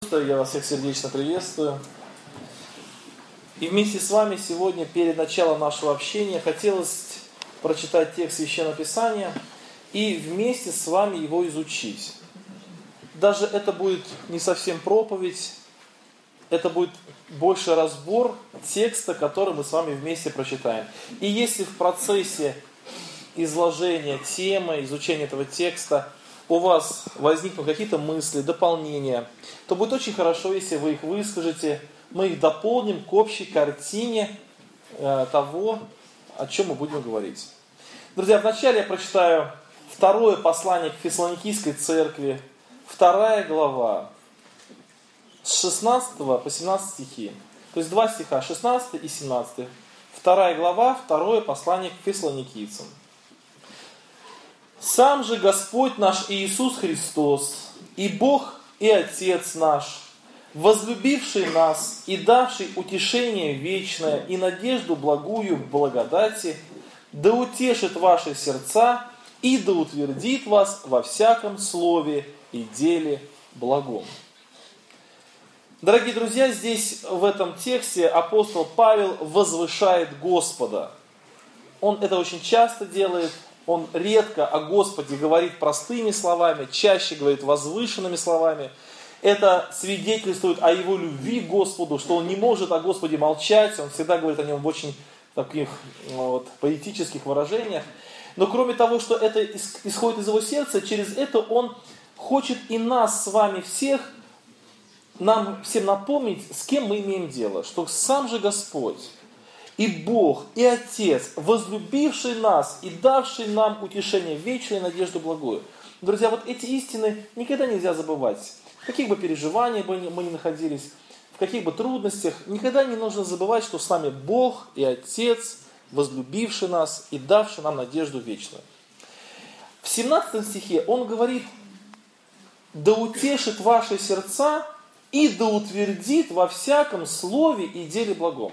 Я вас всех сердечно приветствую. И вместе с вами сегодня, перед началом нашего общения, хотелось прочитать текст Священного Писания и вместе с вами его изучить. Даже это будет не совсем проповедь, это будет больше разбор текста, который мы с вами вместе прочитаем. И если в процессе изложения темы, изучения этого текста у вас возникнут какие-то мысли, дополнения, то будет очень хорошо, если вы их выскажете, мы их дополним к общей картине того, о чем мы будем говорить. Друзья, вначале я прочитаю второе послание к Фессалоникийской церкви, 2 глава, с 16 по 17 стихи. То есть два стиха, 16 и 17. 2 глава, второе послание к Фессалоникийцам. «Сам же Господь наш Иисус Христос, и Бог, и Отец наш, возлюбивший нас и давший утешение вечное и надежду благую в благодати, да утешит ваши сердца и да утвердит вас во всяком слове и деле благом». Дорогие друзья, здесь в этом тексте апостол Павел возвышает Господа. Он это очень часто делает. Он редко о Господе говорит простыми словами, чаще говорит возвышенными словами. Это свидетельствует о его любви к Господу, что он не может о Господе молчать, он всегда говорит о нем в очень таких поэтических выражениях. Но кроме того, что это исходит из его сердца, через это он хочет и нас с вами всех, нам всем напомнить, с кем мы имеем дело, что сам же Господь, и Бог, и Отец, возлюбивший нас и давший нам утешение вечное и надежду благую. Друзья, вот эти истины никогда нельзя забывать. В каких бы переживаниях мы ни находились, в каких бы трудностях, никогда не нужно забывать, что с нами Бог и Отец, возлюбивший нас и давший нам надежду вечную. В 17 стихе он говорит: «Да утешит ваши сердца и да утвердит во всяком слове и деле благом».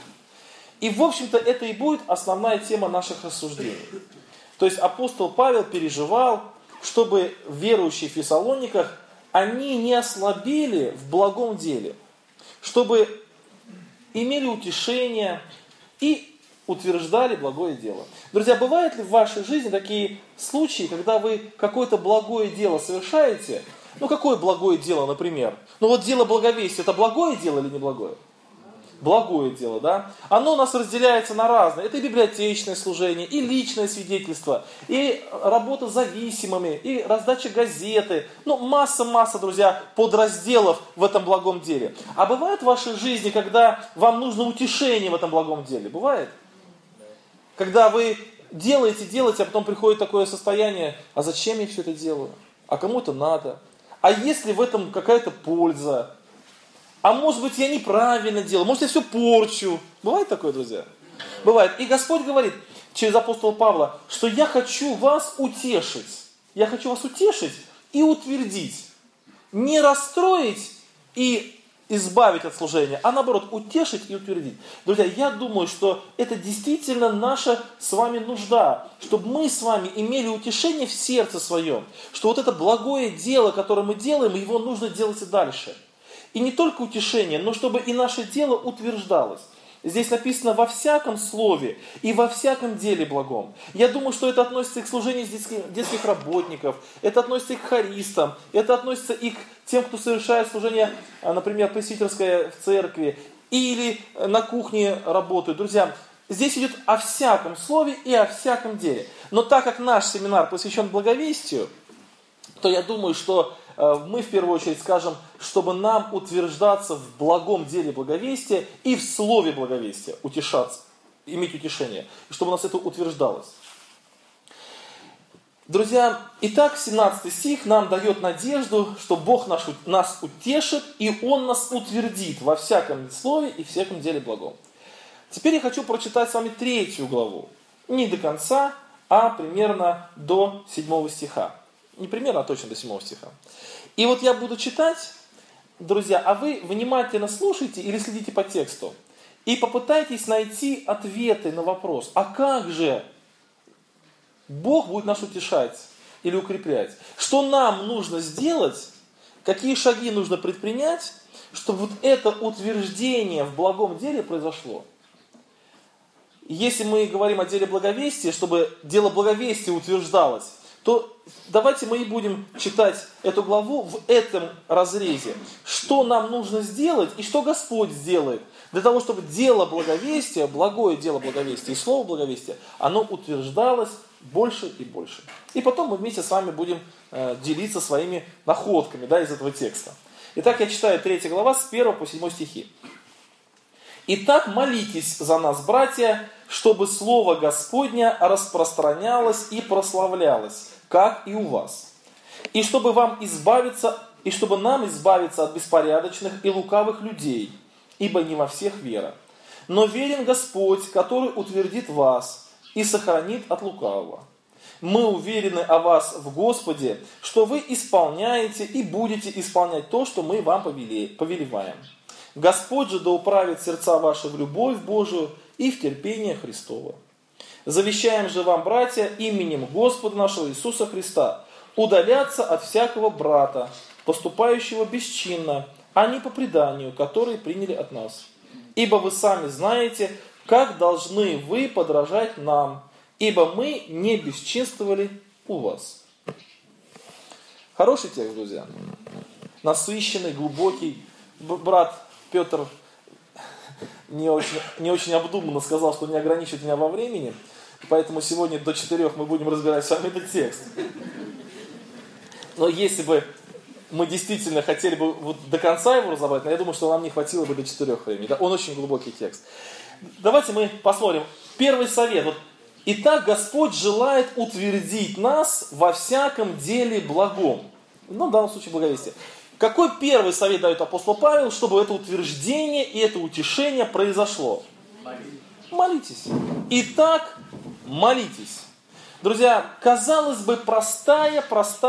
И, в общем-то, это и будет основная тема наших рассуждений. То есть апостол Павел переживал, чтобы верующие в Фессалониках, они не ослабели в благом деле, чтобы имели утешение и утверждали благое дело. Друзья, бывают ли в вашей жизни такие случаи, когда вы какое-то благое дело совершаете? Ну, какое благое дело, например? Ну, вот дело благовестия, это благое дело или не благое? Благое дело, да? Оно у нас разделяется на разные. Это и библиотечное служение, и личное свидетельство, и работа с зависимыми, и раздача газеты. Ну, масса, друзья, подразделов в этом благом деле. А бывает в вашей жизни, когда вам нужно утешение в этом благом деле? Бывает? Когда вы делаете, а потом приходит такое состояние: а зачем я все это делаю? А кому это надо? А есть ли в этом какая-то польза? А может быть, я неправильно делаю, может, я все порчу. Бывает такое, друзья? Бывает. И Господь говорит через апостола Павла, что я хочу вас утешить. Я хочу вас утешить и утвердить. Не расстроить и избавить от служения, а наоборот, утешить и утвердить. Друзья, я думаю, что это действительно наша с вами нужда, чтобы мы с вами имели утешение в сердце своем, что вот это благое дело, которое мы делаем, его нужно делать и дальше. И не только утешение, но чтобы и наше дело утверждалось. Здесь написано во всяком слове и во всяком деле благом. Я думаю, что это относится и к служению детских работников, это относится и к хористам, это относится и к тем, кто совершает служение, например, пресвитерское в церкви, или на кухне работают. Друзья, здесь идет о всяком слове и о всяком деле. Но так как наш семинар посвящен благовестию, то я думаю, что мы в первую очередь скажем, чтобы нам утверждаться в благом деле благовестия и в слове благовестия, утешаться, иметь утешение, и чтобы у нас это утверждалось. Друзья, итак, 17 стих нам дает надежду, что Бог нас утешит, и Он нас утвердит во всяком слове и всяком деле благом. Теперь я хочу прочитать с вами 3 главу. Не до конца, а примерно до 7 стиха. Не примерно, а точно до 7 стиха. И вот я буду читать, друзья, а вы внимательно слушайте или следите по тексту. И попытайтесь найти ответы на вопрос, а как же Бог будет нас утешать или укреплять? Что нам нужно сделать Какие шаги нужно предпринять, чтобы вот это утверждение в благом деле произошло? Если мы говорим о деле благовестия, чтобы дело благовестия утверждалось, то давайте мы и будем читать эту главу в этом разрезе. Что нам нужно сделать и что Господь сделает для того, чтобы дело благовестия, благое дело благовестия и слово благовестия, оно утверждалось больше и больше. И потом мы вместе с вами будем делиться своими находками из этого текста. Итак, я читаю 3 глава с 1 по 7 стихи. «Итак, молитесь за нас, братья, чтобы слово Господня распространялось и прославлялось, как и у вас. И чтобы нам избавиться от беспорядочных и лукавых людей, ибо не во всех вера. Но верен Господь, который утвердит вас и сохранит от лукавого. Мы уверены о вас в Господе, что вы исполняете и будете исполнять то, что мы вам повелеваем. Господь же да управит сердца ваши в любовь Божию и в терпение Христово. Завещаем же вам, братья, именем Господа нашего Иисуса Христа, удаляться от всякого брата, поступающего бесчинно, а не по преданию, которые приняли от нас. Ибо вы сами знаете, как должны вы подражать нам, ибо мы не бесчинствовали у вас». Хороший текст, друзья. Насыщенный, глубокий. Брат Петр не очень обдуманно сказал, что не ограничивает меня во времени, поэтому сегодня до 4 мы будем разбирать с вами этот текст. Но если бы мы действительно хотели бы до конца его разобрать, но я думаю, что нам не хватило бы до 4 времени. Он очень глубокий текст. Давайте мы посмотрим. Первый совет. «Итак, Господь желает утвердить нас во всяком деле благом». В данном случае благовестие. Какой первый совет дает апостол Павел, чтобы это утверждение и это утешение произошло? Молитесь. Итак, молитесь. Друзья, казалось бы, простая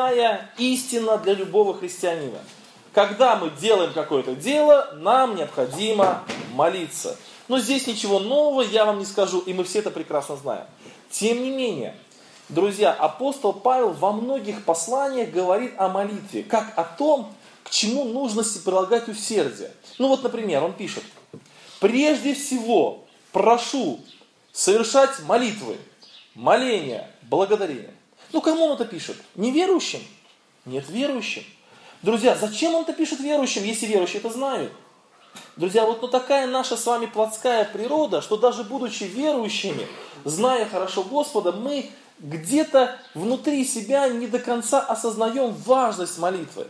истина для любого христианина. Когда мы делаем какое-то дело, нам необходимо молиться. Но здесь ничего нового я вам не скажу, и мы все это прекрасно знаем. Тем не менее, друзья, апостол Павел во многих посланиях говорит о молитве, как о том, к чему нужно прилагать усердие. Например, он пишет: «Прежде всего прошу совершать молитвы, моления, благодарения». Кому он это пишет? Неверующим? Нет, верующим. Друзья, зачем он это пишет верующим, если верующие это знают? Друзья, такая наша с вами плотская природа, что даже будучи верующими, зная хорошо Господа, мы где-то внутри себя не до конца осознаем важность молитвы.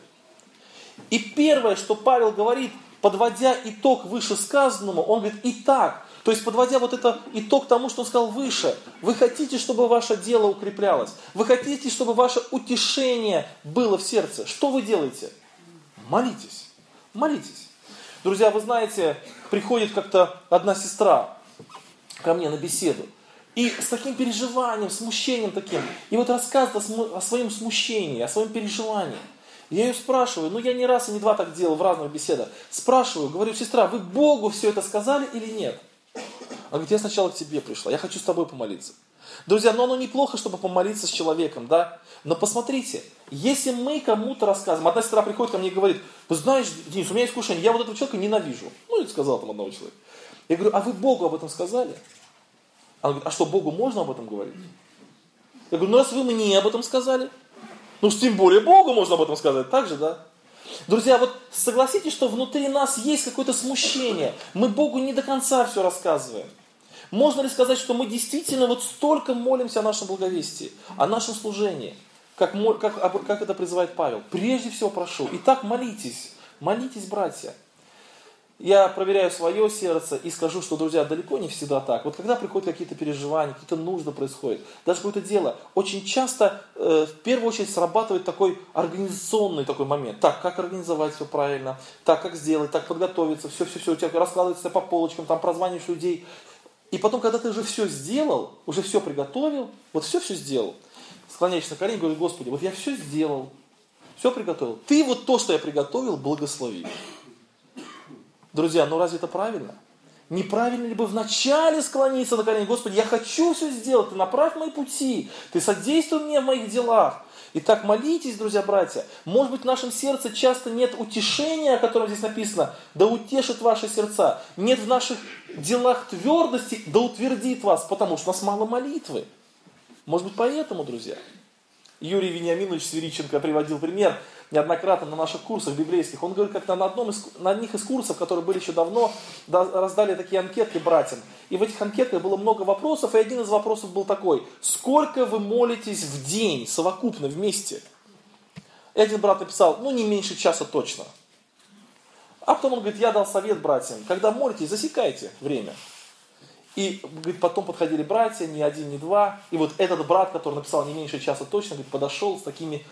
И первое, что Павел говорит, подводя итог вышесказанному, он говорит: «Итак». То есть, подводя это итог тому, что он сказал выше, вы хотите, чтобы ваше дело укреплялось, вы хотите, чтобы ваше утешение было в сердце. Что вы делаете? Молитесь. Молитесь. Друзья, вы знаете, приходит как-то одна сестра ко мне на беседу, и с таким переживанием, смущением таким, и рассказывает о своем смущении, о своем переживании. Я ее спрашиваю, я не раз и не два так делал в разных беседах. Спрашиваю, говорю: «Сестра, вы Богу все это сказали или нет?» Она говорит: «Я сначала к тебе пришла, я хочу с тобой помолиться». Друзья, оно неплохо, чтобы помолиться с человеком, да? Но посмотрите, если мы кому-то рассказываем, одна сестра приходит ко мне и говорит: «Вы знаешь, Денис, у меня есть искушение, я этого человека ненавижу». Это сказал там одного человека. Я говорю: «А вы Богу об этом сказали?» Она говорит: «А что, Богу можно об этом говорить?» Я говорю: «Раз вы мне об этом сказали, тем более Богу можно об этом сказать». Так же, да? Друзья, согласитесь, что внутри нас есть какое-то смущение. Мы Богу не до конца все рассказываем. Можно ли сказать, что мы действительно столько молимся о нашем благовестии, о нашем служении, как это призывает Павел? Прежде всего прошу. Итак, молитесь. Молитесь, братья. Я проверяю свое сердце и скажу, что, друзья, далеко не всегда так. Когда приходят какие-то переживания, какие-то нужды происходят, даже какое-то дело, очень часто в первую очередь срабатывает такой организационный такой момент. Так, как организовать все правильно, так, как сделать, так, подготовиться, все, у тебя раскладывается по полочкам, там прозваниваешь людей. И потом, когда ты уже все сделал, уже все приготовил, все сделал, склоняешься на колени и говоришь: «Господи, я все сделал, все приготовил. Ты то, что я приготовил, благослови». Друзья, разве это правильно? неправильно ли бы вначале склониться на колени? Господи, я хочу все сделать, Ты направь мои пути, Ты содействуй мне в моих делах. Итак, молитесь, друзья, братья. Может быть, в нашем сердце часто нет утешения, о котором здесь написано, да утешит ваши сердца. Нет в наших делах твердости, да утвердит вас, потому что у нас мало молитвы. Может быть, поэтому, друзья. Юрий Вениаминович Свириченко приводил пример неоднократно на наших курсах библейских. Он говорит, как-то на одних из курсов, которые были еще давно, раздали такие анкеты братьям. И в этих анкетах было много вопросов, и один из вопросов был такой: сколько вы молитесь в день, совокупно, вместе? И один брат написал, не меньше часа точно. А потом он говорит, я дал совет братьям, когда молитесь, засекайте время. И, говорит, потом подходили братья, ни один, ни два. И вот этот брат, который написал не меньше часа точно, говорит, подошел с такими,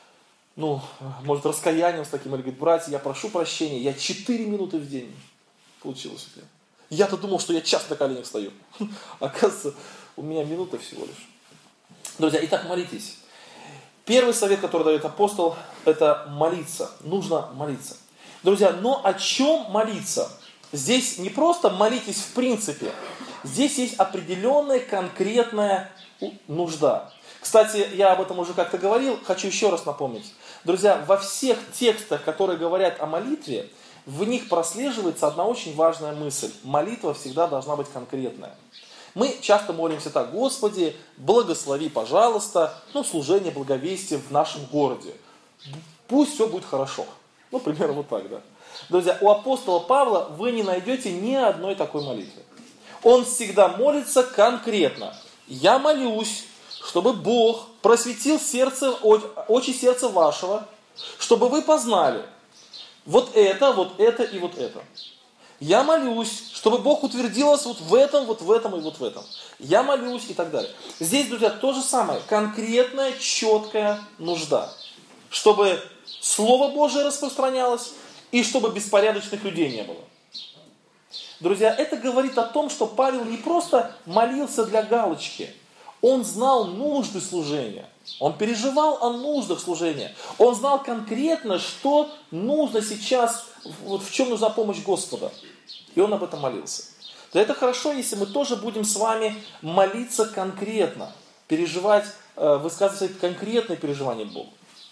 может, раскаянием, с таким, и говорит, братья, я прошу прощения, я 4 минуты в день получилось. Я-то думал, что я час на коленях стою. Оказывается, у меня минута всего лишь. Друзья, итак, молитесь. Первый совет, который дает апостол, это молиться. Нужно молиться. Друзья, но о чем молиться? Здесь не просто молитесь в принципе. Здесь есть определенная конкретная нужда. Кстати, я об этом уже как-то говорил, хочу еще раз напомнить. Друзья, во всех текстах, которые говорят о молитве, в них прослеживается одна очень важная мысль. Молитва всегда должна быть конкретная. Мы часто молимся так: Господи, благослови, пожалуйста, служение благовестия в нашем городе. Пусть все будет хорошо. Примерно вот так, да. Друзья, у апостола Павла вы не найдете ни одной такой молитвы. Он всегда молится конкретно. Я молюсь, чтобы Бог просветил очи сердца вашего, чтобы вы познали вот это и вот это. Я молюсь, чтобы Бог утвердил вас вот в этом и вот в этом. Я молюсь и так далее. Здесь, друзья, то же самое. Конкретная, четкая нужда. Чтобы Слово Божие распространялось и чтобы беспорядочных людей не было. Друзья, это говорит о том, что Павел не просто молился для галочки. Он знал нужды служения. Он переживал о нуждах служения. Он знал конкретно, что нужно сейчас, в чем нужна помощь Господа. И он об этом молился. То это хорошо, если мы тоже будем с вами молиться конкретно. Переживать, высказывать свои конкретные переживания Богу.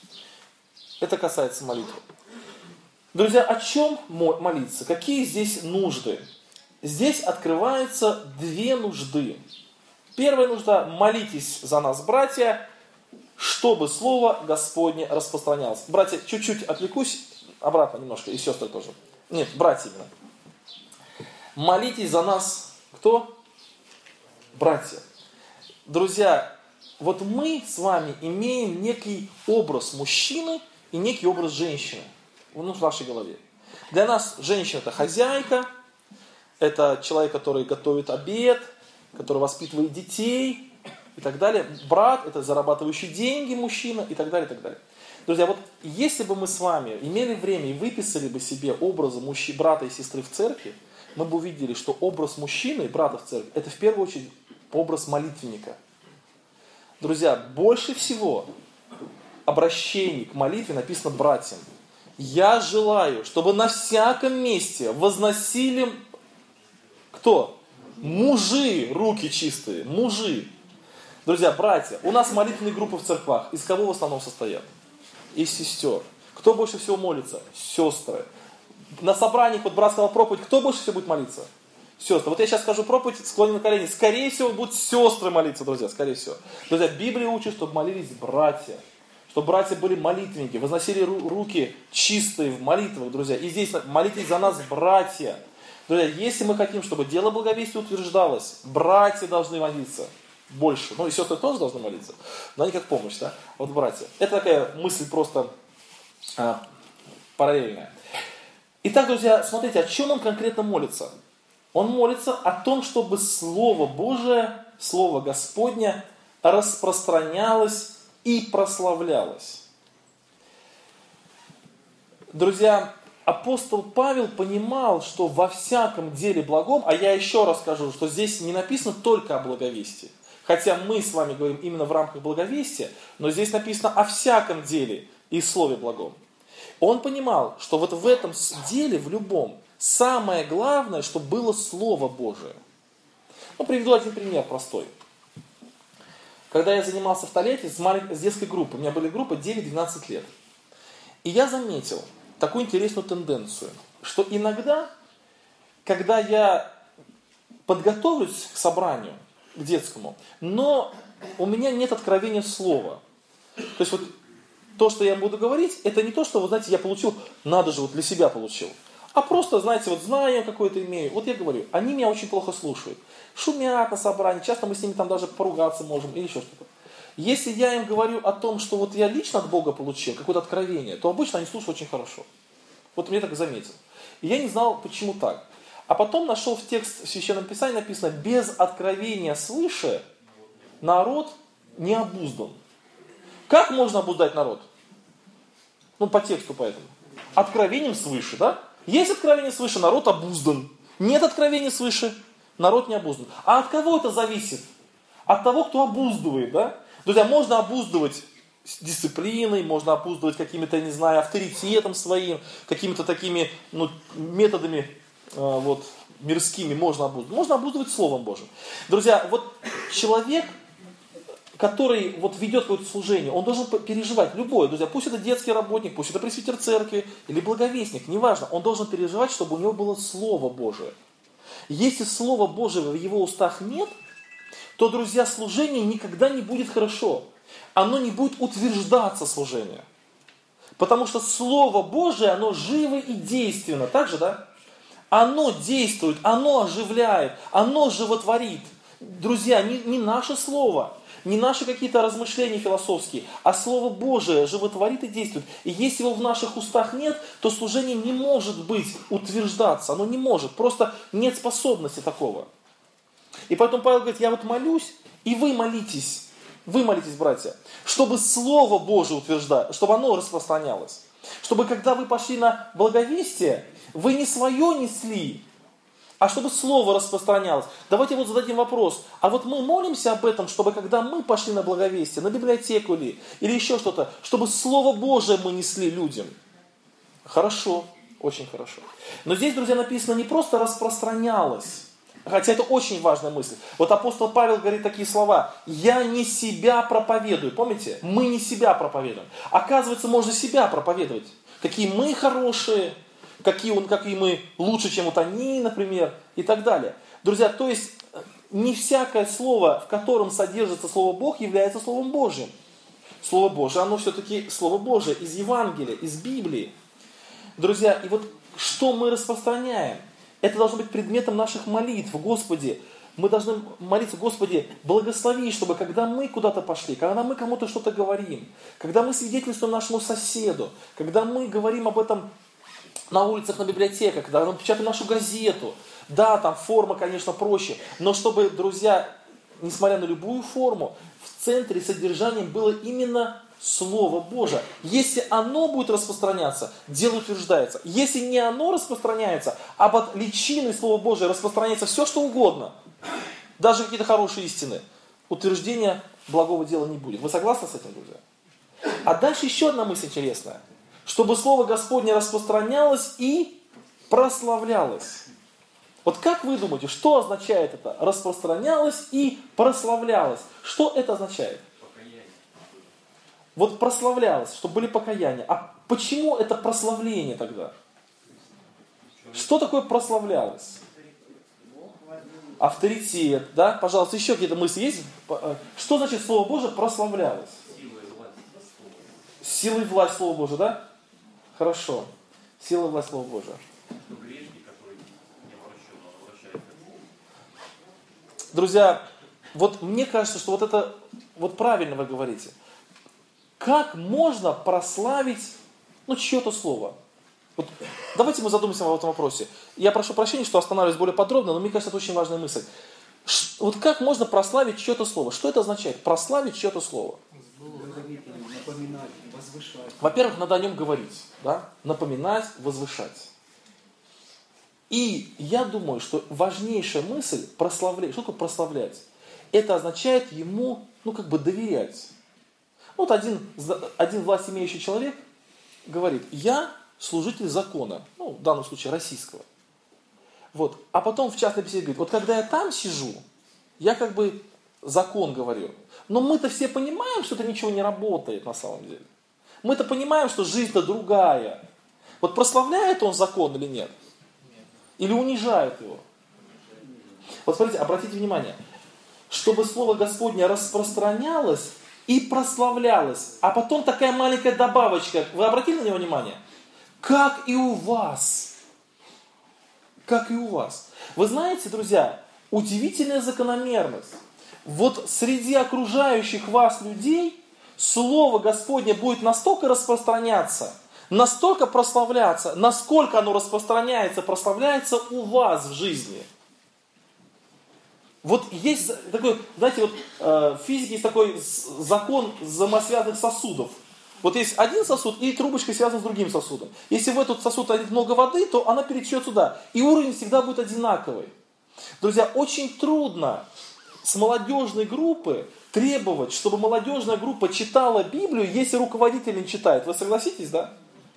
Это касается молитвы. Друзья, о чем молиться? Какие здесь нужды? Здесь открываются две нужды. Первая нужда: молитесь за нас, братья, чтобы Слово Господне распространялось. Братья, чуть-чуть отвлекусь, обратно немножко, и сестры тоже. Нет, братья именно. Молитесь за нас, кто? Братья. Друзья, вот мы с вами имеем некий образ мужчины и некий образ женщины в нашей голове. Для нас женщина – это хозяйка, это человек, который готовит обед, который воспитывает детей и так далее. Брат – это зарабатывающий деньги мужчина и так далее, и так далее. Друзья, вот если бы мы с вами имели время и выписали бы себе образы брата и сестры в церкви, мы бы увидели, что образ мужчины и брата в церкви – это в первую очередь образ молитвенника. Друзья, больше всего обращений к молитве написано братьям. Я желаю, чтобы на всяком месте возносили кто? Мужи, руки чистые, мужи. Друзья, братья, у нас молитвенные группы в церквах. Из кого в основном состоят? Из сестер. Кто больше всего молится? Сестры. На собраниях, вот брат сказал проповедь, кто больше всего будет молиться? Сестры. Вот я сейчас скажу проповедь, склонен на колени. Скорее всего, будут сестры молиться, друзья, скорее всего. Друзья, Библия учит, чтобы молились братья. Чтобы братья были молитвенники, возносили руки чистые в молитвах, друзья. И здесь молитесь за нас, братья. Друзья, если мы хотим, чтобы дело благовестия утверждалось, братья должны молиться больше. И сестры тоже должны молиться. Но они как помощь, да? Вот братья. Это такая мысль просто параллельная. Итак, друзья, смотрите, о чем он конкретно молится? Он молится о том, чтобы Слово Божие, Слово Господне распространялось и прославлялось. Друзья, апостол Павел понимал, что во всяком деле благом, а я еще раз скажу, что здесь не написано только о благовестии. Хотя мы с вами говорим именно в рамках благовестия, но здесь написано о всяком деле и слове благом. Он понимал, что вот в этом деле, в любом, самое главное, чтобы было Слово Божие. Ну, приведу один пример простой. Когда я занимался в Тольятти с детской группой, у меня были группы 9-12 лет. И я заметил такую интересную тенденцию, что иногда, когда я подготовлюсь к собранию, к детскому, но у меня нет откровения слова. То есть вот то, что я буду говорить, это не то, что, вы знаете, я получил, надо же, вот для себя получил. А просто, знаете, вот знание какое-то имею. Вот я говорю, они меня очень плохо слушают. Шумят на собрании, часто мы с ними там даже поругаться можем или еще что-то. Если я им говорю о том, что вот я лично от Бога получил какое-то откровение, то обычно они слушают очень хорошо. Вот мне так заметил. И я не знал, почему так. А потом нашел в текст в Священном Писании написано, без откровения свыше народ не обуздан. Как можно обуздать народ? Ну, по тексту поэтому. Откровением свыше, да? Есть откровение свыше, народ обуздан. Нет откровения свыше, народ не обуздан. А от кого это зависит? От того, кто обуздывает, да? Друзья, можно обуздывать дисциплиной, можно обуздывать какими-то, не знаю, авторитетом своим, какими-то такими методами мирскими можно обуздывать. Можно обуздывать Словом Божьим. Друзья, вот человек, который вот ведет какое-то служение, он должен переживать любое, друзья, пусть это детский работник, пусть это пресвитер церкви или благовестник, неважно, он должен переживать, чтобы у него было Слово Божие. Если Слова Божьего в его устах нет, то, друзья, служение никогда не будет хорошо. Оно не будет утверждаться, служение. Потому что Слово Божие, оно живо и действенно. Так же, да? Оно действует, оно оживляет, оно животворит. Друзья, не наше слово, не наши какие-то размышления философские, а Слово Божие животворит и действует. И если его в наших устах нет, то служение не может быть утверждаться. Оно не может. Просто нет способности такого. И поэтому Павел говорит, я вот молюсь, и вы молитесь, братья, чтобы Слово Божие утверждать, чтобы оно распространялось. Чтобы когда вы пошли на благовестие, вы не свое несли, а чтобы Слово распространялось. Давайте вот зададим вопрос. А вот мы молимся об этом, чтобы когда мы пошли на благовестие, на библиотеку или еще что-то, чтобы Слово Божие мы несли людям. Хорошо, очень хорошо. Но здесь, друзья, написано не просто распространялось. Хотя это очень важная мысль. Вот апостол Павел говорит такие слова. Я не себя проповедую. Помните? Мы не себя проповедуем. Оказывается, можно себя проповедовать. Какие мы хорошие, какие мы лучше, чем вот они, например, и так далее. Друзья, то есть не всякое слово, в котором содержится Слово Бог, является Словом Божьим. Слово Божие, оно все-таки Слово Божие из Евангелия, из Библии. Друзья, и вот что мы распространяем? Это должно быть предметом наших молитв. Господи, мы должны молиться, Господи, благослови, чтобы когда мы куда-то пошли, когда мы кому-то что-то говорим, когда мы свидетельствуем нашему соседу, когда мы говорим об этом на улицах, на библиотеках, когда мы печатаем нашу газету. Да, там форма, конечно, проще, но чтобы, друзья, несмотря на любую форму, в центре содержанием было именно Слово Божие. Если оно будет распространяться, дело утверждается. Если не оно распространяется, а под личиной Слова Божия распространяется все, что угодно, даже какие-то хорошие истины, утверждения благого дела не будет. Вы согласны с этим, друзья? А дальше еще одна мысль интересная. Чтобы Слово Господне распространялось и прославлялось. Вот как вы думаете, что означает это? Распространялось и прославлялось. Что это означает? Вот прославлялось, чтобы были покаяния. А почему это прославление тогда? Что такое прославлялось? Авторитет, да? Пожалуйста, еще какие-то мысли есть? Что значит Слово Божие прославлялось? Сила и власть Слова Божия, да? Хорошо. Сила и власть Слова Божия. Друзья, вот мне кажется, что вот это, вот правильно вы говорите. Как можно прославить, чье-то слово? Вот давайте мы задумаемся об этом вопросе. Я прошу прощения, что останавливаюсь более подробно, но мне кажется, это очень важная мысль. Вот как можно прославить чье-то слово? Что это означает? Прославить чье-то слово? Напоминать, возвышать. Во-первых, надо о нем говорить. Да? Напоминать, возвышать. И я думаю, что важнейшая мысль прославлять. Что такое прославлять? Это означает ему, доверять. Вот один власть имеющий человек говорит, я служитель закона, ну, в данном случае российского. Вот. А потом в частной беседе говорит, вот когда я там сижу, я как бы закон говорю. Но мы-то все понимаем, что это ничего не работает на самом деле. Мы-то понимаем, что жизнь-то другая. Вот прославляет он закон или нет? Или унижает его? Вот смотрите, обратите внимание, чтобы Слово Господне распространялось и прославлялось. А потом такая маленькая добавочка. Вы обратили на него внимание? Как и у вас. Как и у вас. Вы знаете, друзья, удивительная закономерность. Вот среди окружающих вас людей Слово Господне будет настолько распространяться, настолько прославляться, насколько оно распространяется, прославляется у вас в жизни. Вот есть такой, знаете, вот в физике есть такой закон взаимосвязанных сосудов. Вот есть один сосуд, и трубочка связана с другим сосудом. Если в этот сосуд налить много воды, то она перетечет сюда. И уровень всегда будет одинаковый. Друзья, очень трудно с молодежной группы требовать, чтобы молодежная группа читала Библию, если руководитель не читает. Вы согласитесь, да?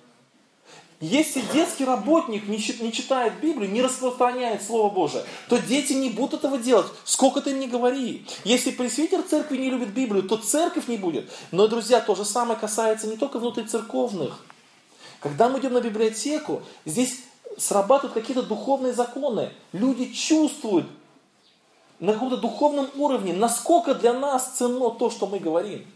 Если детский работник не читает Библию, не распространяет Слово Божие, то дети не будут этого делать, сколько ты им ни говори. Если пресвитер церкви не любит Библию, то церковь не будет. Но, друзья, то же самое касается не только внутрицерковных. Когда мы идем на библиотеку, здесь срабатывают какие-то духовные законы. Люди чувствуют на каком-то духовном уровне, насколько для нас ценно то, что мы говорим.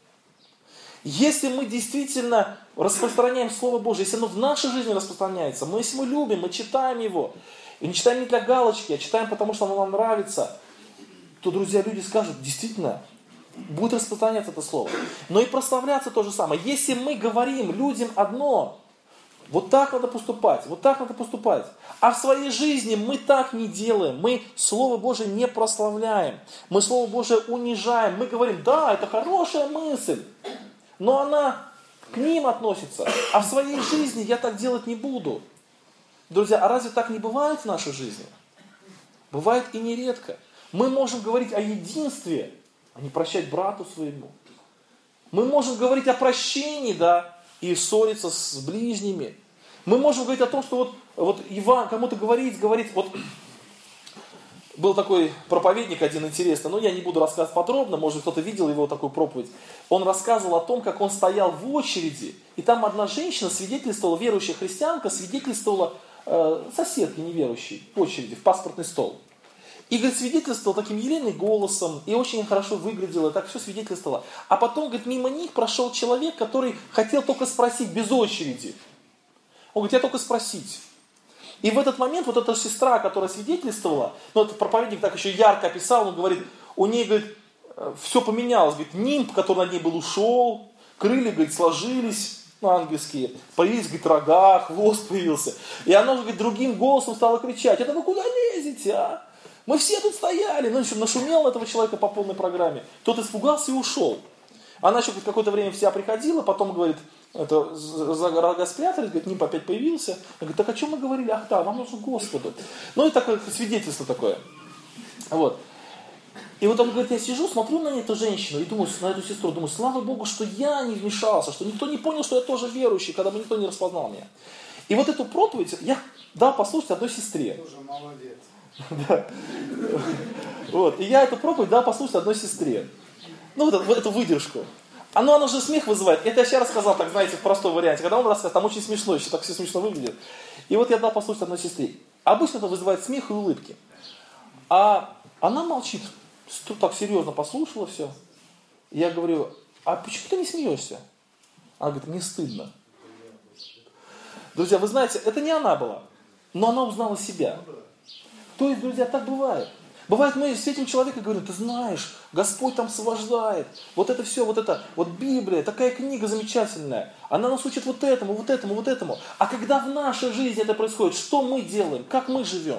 Если мы действительно распространяем Слово Божие, если оно в нашей жизни распространяется, если мы любим, мы читаем его, и не читаем не для галочки, а читаем потому, что оно нам нравится, то, друзья, люди скажут, действительно, будет распространяться это Слово. Но и прославляться то же самое. Если мы говорим людям одно, вот так надо поступать, вот так надо поступать, а в своей жизни мы так не делаем, мы Слово Божие не прославляем, мы Слово Божие унижаем, мы говорим, да, это хорошая мысль, но она к ним относится, а в своей жизни я так делать не буду. Друзья, а разве так не бывает в нашей жизни? Бывает и нередко. Мы можем говорить о единстве, а не прощать брату своему. Мы можем говорить о прощении, да, и ссориться с ближними. Мы можем говорить о том, что вот Иван кому-то говорить, вот был такой проповедник один интересный, но я не буду рассказывать подробно, может кто-то видел его такую проповедь. Он рассказывал о том, как он стоял в очереди, и там одна женщина свидетельствовала, верующая христианка, свидетельствовала соседке неверующей в очереди, в паспортный стол. И, говорит, свидетельствовала таким елейным голосом, и очень хорошо выглядела, так все свидетельствовала. А потом, говорит, мимо них прошел человек, который хотел только спросить без очереди. Он говорит, я только спросить. И в этот момент вот эта сестра, которая свидетельствовала, ну этот проповедник так еще ярко описал, он говорит, у ней, говорит, все поменялось, говорит, нимб, который над ней был, ушел, крылья, говорит, сложились, ну, ангельские, появились, говорит, рога, хвост появился. И она уже, говорит, другим голосом стала кричать, это вы куда лезете, а? Мы все тут стояли, ну еще нашумел на этого человека по полной программе. Тот испугался и ушел. Она еще какое-то время в себя приходила, потом говорит, это рога спрятались, говорит, нимб опять появился. Она говорит, так о чем мы говорили? Ах да, нам нужно Господу. Ну и такое свидетельство такое. Вот. И вот он говорит, я сижу, смотрю на эту женщину и думаю, на эту сестру, думаю, слава Богу, что я не вмешался, что никто не понял, что я тоже верующий, когда бы никто не распознал меня. И вот эту проповедь я дал послушать одной сестре. Тоже молодец. Да. Вот. И я эту проповедь дал послушать одной сестре. Ну, вот эту выдержку. Она уже смех вызывает. Это я сейчас рассказал, так знаете, в простом варианте. Когда он рассказал, там очень смешно, еще так все смешно выглядит. И вот я дал послушать одной сестре. Обычно это вызывает смех и улыбки. А она молчит. Так серьезно послушала все. Я говорю, а почему ты не смеешься? Она говорит, мне стыдно. Друзья, вы знаете, это не она была, но она узнала себя. То есть, друзья, так бывает. Бывает, мы встретим человека и говорим, ты знаешь, Господь там освобождает. Вот это все, вот Библия, такая книга замечательная. Она нас учит вот этому, вот этому, вот этому. А когда в нашей жизни это происходит, что мы делаем? Как мы живем?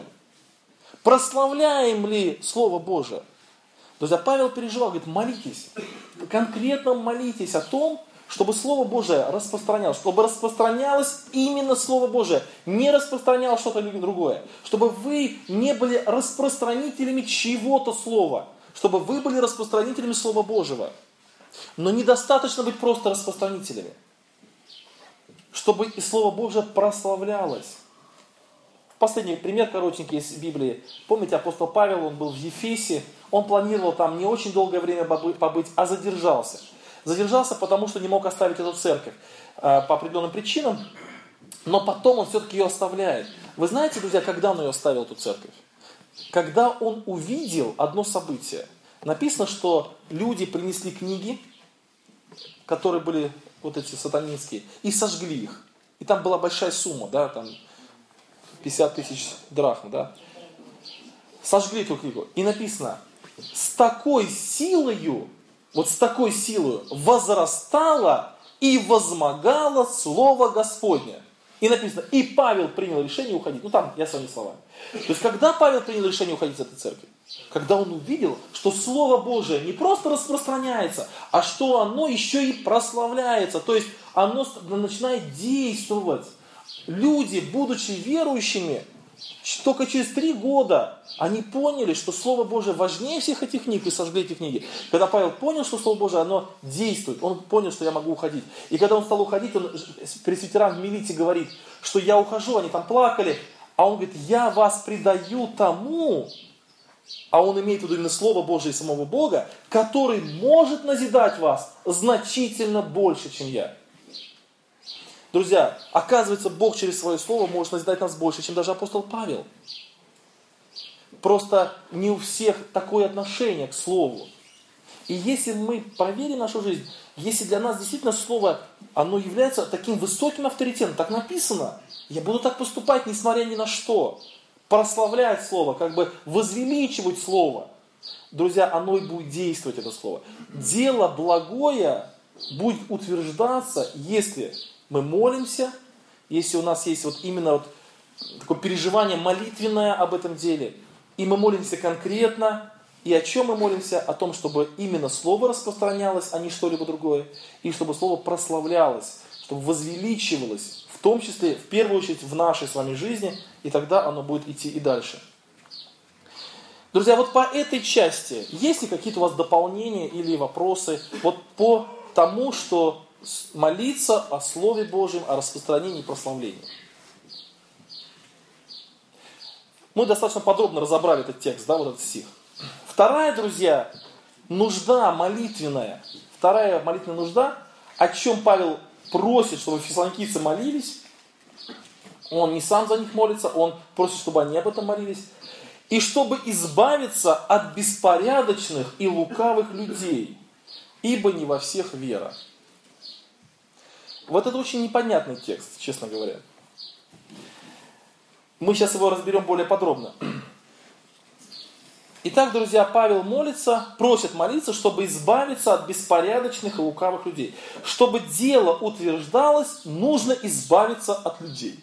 Прославляем ли Слово Божие? Друзья, Павел переживал, говорит, молитесь. Конкретно молитесь о том, чтобы Слово Божие распространялось, чтобы распространялось именно Слово Божие, не распространялось что-то другое, чтобы вы не были распространителями чьего-то слова, чтобы вы были распространителями Слова Божьего. Но недостаточно быть просто распространителями. чтобы и Слово Божие прославлялось. Последний пример коротенький из Библии. Помните, апостол Павел, он был в Ефесе, он планировал там не очень долгое время побыть, а задержался. Задержался, потому что не мог оставить эту церковь по определенным причинам, но потом он все-таки ее оставляет. Вы знаете, друзья, когда он ее оставил, эту церковь? Когда он увидел одно событие. Написано, что люди принесли книги, которые были вот эти сатанинские, и сожгли их. И там была большая сумма, да, там 50 тысяч драхм, да. Сожгли эту книгу. И написано, с такой силою, вот с такой силой возрастало и возмогало Слово Господне. И написано, и Павел принял решение уходить. Ну там, я своими словами. То есть, когда Павел принял решение уходить из этой церкви? Когда он увидел, что Слово Божие не просто распространяется, а что оно еще и прославляется. То есть, оно начинает действовать. Люди, будучи верующими, только через 3 года они поняли, что Слово Божие важнее всех этих книг, и сожгли эти книги. Когда Павел понял, что Слово Божие, оно действует, он понял, что я могу уходить. И когда он стал уходить, он пресвитерам в Милите говорит, что я ухожу, они там плакали, а он говорит, я вас предаю тому, а он имеет в виду именно Слово Божие и самого Бога, который может назидать вас значительно больше, чем я. Друзья, оказывается, Бог через свое Слово может назидать нас больше, чем даже апостол Павел. Просто не у всех такое отношение к Слову. И если мы проверим нашу жизнь, если для нас действительно Слово, оно является таким высоким авторитетом, так написано, я буду так поступать, несмотря ни на что, прославлять Слово, как бы возвеличивать Слово. Друзья, оно и будет действовать, это Слово. Дело благое будет утверждаться, если мы молимся, если у нас есть вот именно вот такое переживание молитвенное об этом деле, и мы молимся конкретно, и о чем мы молимся? О том, чтобы именно Слово распространялось, а не что-либо другое, и чтобы Слово прославлялось, чтобы возвеличивалось, в том числе, в первую очередь, в нашей с вами жизни, и тогда оно будет идти и дальше. Друзья, вот по этой части, есть ли какие-то у вас дополнения или вопросы вот по тому, что молиться о Слове Божьем, о распространении и прославлении? Мы достаточно подробно разобрали этот текст, да, вот этот стих. Вторая, друзья, нужда молитвенная. Вторая молитвенная нужда, о чем Павел просит, чтобы фессалоникийцы молились. Он не сам за них молится, он просит, чтобы они об этом молились. И чтобы избавиться от беспорядочных и лукавых людей, ибо не во всех вера. Вот это очень непонятный текст, честно говоря. Мы сейчас его разберем более подробно. Итак, друзья, Павел молится, просит молиться, чтобы избавиться от беспорядочных и лукавых людей. Чтобы дело утверждалось, нужно избавиться от людей.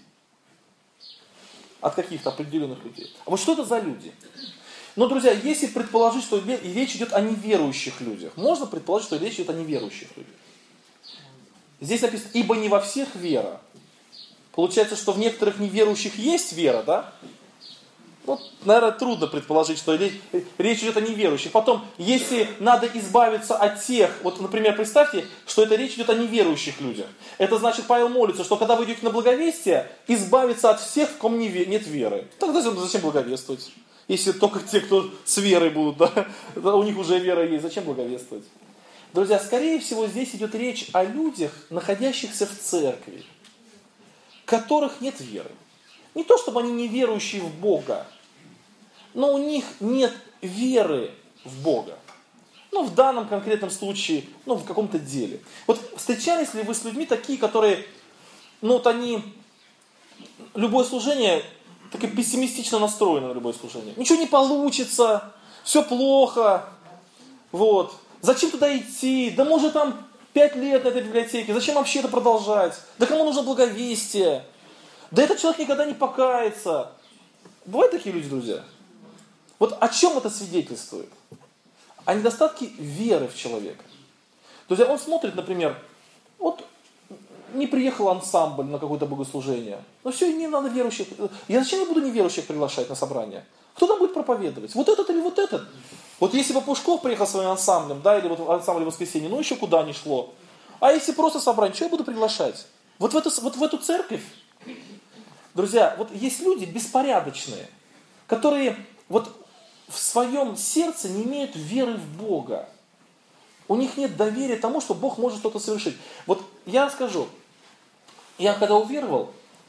От каких-то определенных людей. А вот что это за люди? Ну, друзья, если предположить, что речь идет о неверующих людях, можно предположить, что речь идет о неверующих людях. Здесь написано, ибо не во всех вера. Получается, что в некоторых неверующих есть вера, да? Вот, наверное, трудно предположить, что речь идет о неверующих. Потом, если надо избавиться от тех, вот, например, представьте, что это речь идет о неверующих людях. Это значит, Павел молится, что когда вы идете на благовестие, избавиться от всех, в ком нет веры. Тогда зачем благовествовать? Если только те, кто с верой будут, да? У них уже вера есть, зачем благовествовать? Друзья, скорее всего, здесь идет речь о людях, находящихся в церкви, которых нет веры. Не то, чтобы они не верующие в Бога, но у них нет веры в Бога. Ну, в данном конкретном случае, ну, в каком-то деле. Вот встречались ли вы с людьми такие, которые, ну, вот они, любое служение, так и пессимистично настроены на любое служение. Ничего не получится, все плохо, вот. Зачем туда идти? Да может там 5 лет на этой библиотеке, зачем вообще это продолжать? Да кому нужно благовестие? Да этот человек никогда не покается. Бывают такие люди, друзья? Вот о чем это свидетельствует? О недостатке веры в человека. Друзья, он смотрит, например, вот не приехал ансамбль на какое-то богослужение. Ну все, не надо верующих. Зачем я буду неверующих приглашать на собрание? Кто там будет проповедовать? Вот этот или вот этот? Вот если бы Пушков приехал своим ансамблем, да, или вот ансамбль воскресенья, ну еще куда ни шло. А если просто собрание, что я буду приглашать? Вот в эту церковь, друзья, вот есть люди беспорядочные, которые вот в своем сердце не имеют веры в Бога. У них нет доверия тому, что Бог может что-то совершить. Вот я скажу, я когда уверовал,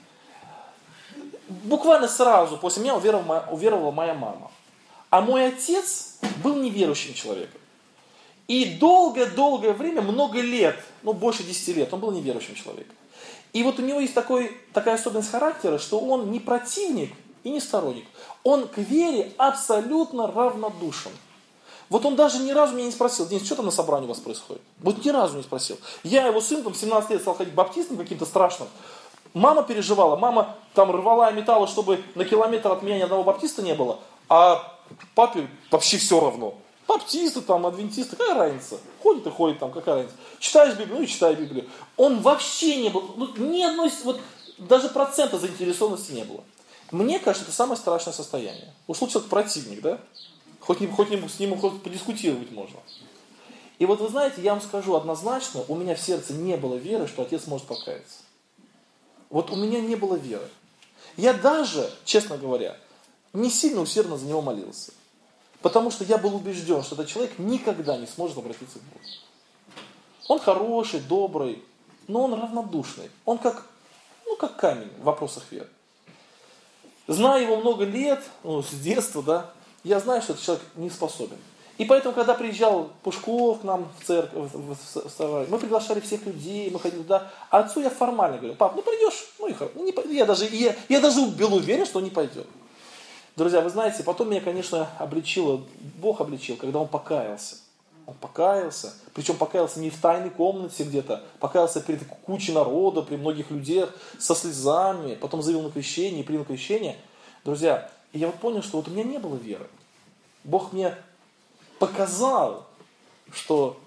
буквально сразу после меня уверовала моя мама. А мой отец был неверующим человеком. И долгое-долгое время, много лет, больше 10 лет, он был неверующим человеком. И вот у него есть такая особенность характера, что он не противник и не сторонник. Он к вере абсолютно равнодушен. Вот он даже ни разу меня не спросил: Денис, что там на собрании у вас происходит? Вот ни разу не спросил. Я, его сын, в 17 лет стал ходить баптистом каким-то страшным. Мама переживала, мама там рвала и металла, чтобы на километр от меня ни одного баптиста не было. А папе вообще все равно. Баптисты, там, адвентисты, какая разница? Ходит и ходит там, какая разница? Читаешь Библию, и читай Библию. Он вообще не был, ни одной, даже процента заинтересованности не было. Мне кажется, это самое страшное состояние. Уж лучше человек противник, да? Хоть с ним хоть подискутировать можно. И вот вы знаете, я вам скажу однозначно, у меня в сердце не было веры, что отец может покаяться. Вот у меня не было веры. Я даже, честно говоря, не сильно усердно за него молился. Потому что я был убежден, что этот человек никогда не сможет обратиться к Богу. Он хороший, добрый, но он равнодушный. Он как камень в вопросах веры. Зная его много лет, с детства, да, я знаю, что этот человек не способен. И поэтому, когда приезжал Пушков к нам в церковь, мы приглашали всех людей, мы ходили туда. А отцу я формально говорю: пап, придешь? Я даже был уверен, что он не пойдет. Друзья, вы знаете, потом меня, конечно, Бог обличил, когда он покаялся. Он покаялся, причем покаялся не в тайной комнате где-то, покаялся перед кучей народа, при многих людях, со слезами, потом заявил на крещение, принял крещение. Друзья, и я понял, что у меня не было веры. Бог мне показал, что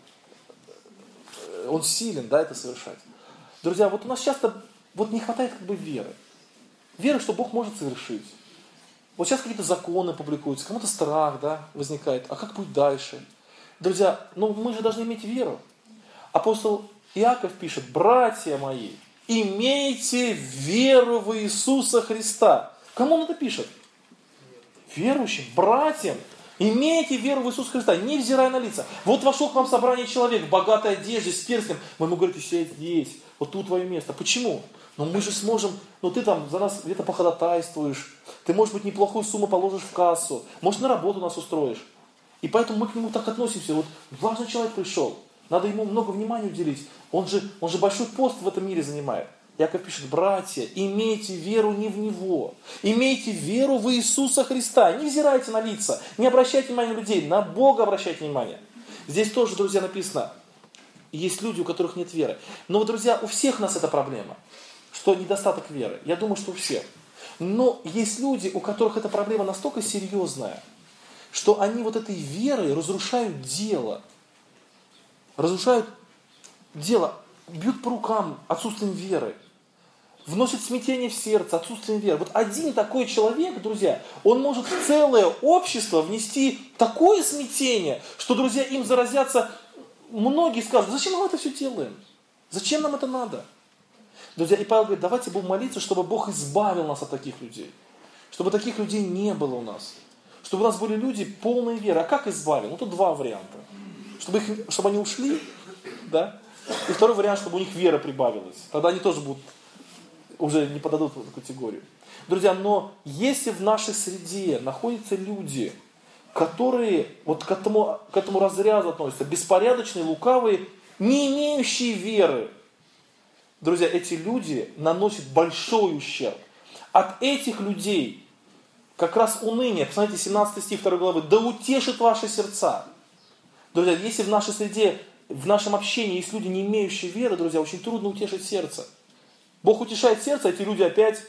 Он силен, это совершать. Друзья, у нас часто не хватает веры. Веры, что Бог может совершить. Вот сейчас какие-то законы публикуются, кому-то страх, возникает. А как будет дальше? Друзья, мы же должны иметь веру. Апостол Иаков пишет: братья мои, имейте веру в Иисуса Христа. Кому он это пишет? Верующим, братьям. Имейте веру в Иисуса Христа, невзирая на лица. Вот вошел к вам в собрание человек в богатой одежде, с перстнем. Мы ему говорим: ты сядь здесь, вот тут твое место. Почему? Мы же сможем, ты там за нас где-то походатайствуешь. Ты, может быть, неплохую сумму положишь в кассу. Может, на работу нас устроишь. И поэтому мы к нему так относимся. Важный человек пришел. Надо ему много внимания уделить. Он же большой пост в этом мире занимает. Яков пишет: братья, имейте веру не в Него. Имейте веру в Иисуса Христа. Не взирайте на лица. Не обращайте внимания на людей. На Бога обращайте внимание. Здесь тоже, друзья, написано: есть люди, у которых нет веры. Но, друзья, у всех у нас эта проблема. Что недостаток веры. Я думаю, что у всех. Но есть люди, у которых эта проблема настолько серьезная, что они этой верой разрушают дело. Разрушают дело. Бьют по рукам отсутствием веры. Вносит смятение в сердце отсутствием веры. Один такой человек, друзья, он может в целое общество внести такое смятение, что, друзья, им заразятся. Многие скажут: зачем мы это все делаем? Зачем нам это надо? Друзья, и Павел говорит: давайте будем молиться, чтобы Бог избавил нас от таких людей. Чтобы таких людей не было у нас. Чтобы у нас были люди полной веры. А как избавил? Тут два варианта. Чтобы они ушли, и второй вариант, чтобы у них вера прибавилась. Тогда они тоже уже не подадут в эту категорию. Друзья, но если в нашей среде находятся люди, которые к этому разряду относятся, беспорядочные, лукавые, не имеющие веры, друзья, эти люди наносят большой ущерб. От этих людей как раз уныние, посмотрите, 17 стих 2 главы: да утешит ваши сердца. Друзья, если в нашей среде, в нашем общении есть люди, не имеющие веры, друзья, очень трудно утешить сердце. Бог утешает сердце, а эти люди опять...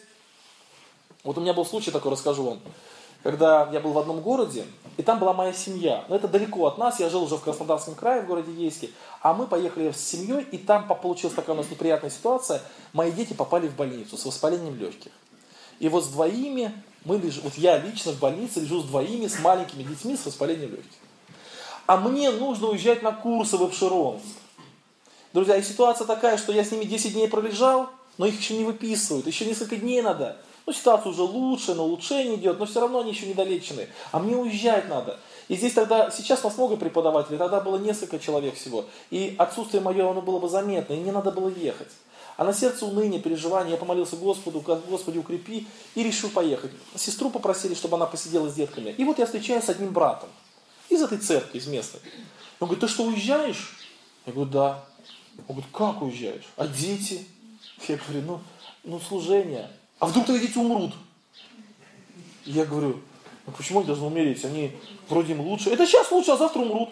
у меня был случай такой, расскажу вам. Когда я был в одном городе, и там была моя семья. Но это далеко от нас, я жил уже в Краснодарском крае, в городе Ейске. А мы поехали с семьей, и там получилась такая у нас неприятная ситуация. Мои дети попали в больницу с воспалением легких. И с двоими, я лично в больнице лежу с двоими, с маленькими детьми с воспалением легких. А мне нужно уезжать на курсы в Апшеронск. Друзья, и ситуация такая, что я с ними 10 дней пролежал, но их еще не выписывают, еще несколько дней надо. Ну, ситуация уже лучше, на улучшение идет, но все равно они еще недолечены. А мне уезжать надо. И здесь тогда, сейчас у нас много преподавателей, тогда было несколько человек всего. И отсутствие мое, оно было бы заметно, и не надо было ехать. А на сердце уныние, переживание, я помолился Господу, Господи, укрепи, и решил поехать. Сестру попросили, чтобы она посидела с детками. И вот я встречаюсь с одним братом из этой церкви, из местной. Он говорит, ты что, уезжаешь? Я говорю, да. Он говорит, как уезжаешь? А дети? Я говорю, ну служение. А вдруг тогда дети умрут? Я говорю, ну почему они должны умереть? Они вроде им лучше. Это сейчас лучше, а завтра умрут.